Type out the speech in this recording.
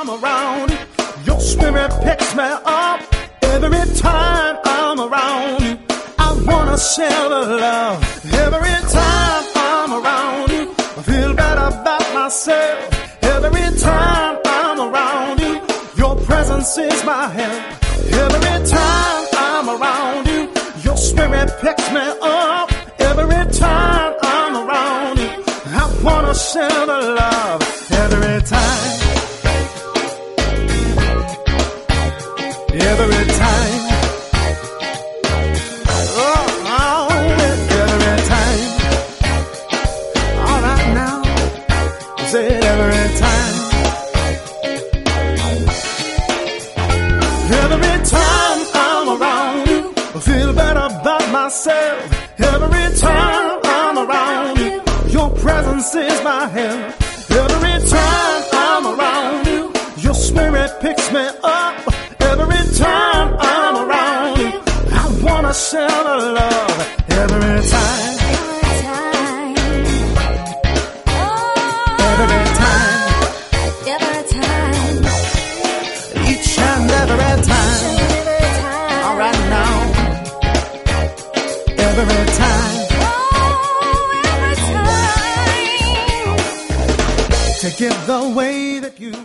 I'm around you. Your spirit picks me up every time I'm around you. I wanna share the love every time I'm around you. I feel better about myself every time I'm around you. Your presence is my help every time I'm around you. Your spirit picks me up every time I'm around you. I wanna share the love every time. Every time. Oh, every time. All right now. Say it every time. Every time I'm around you, I feel better about myself. Every time I'm around you, your presence is my help. Every time I'm around you, your spirit picks me up. Every time I'm around you, I wanna share the love. Every time. Every time. Every time. Each and every time. All right now. Every time. Oh, every time. To give the way that you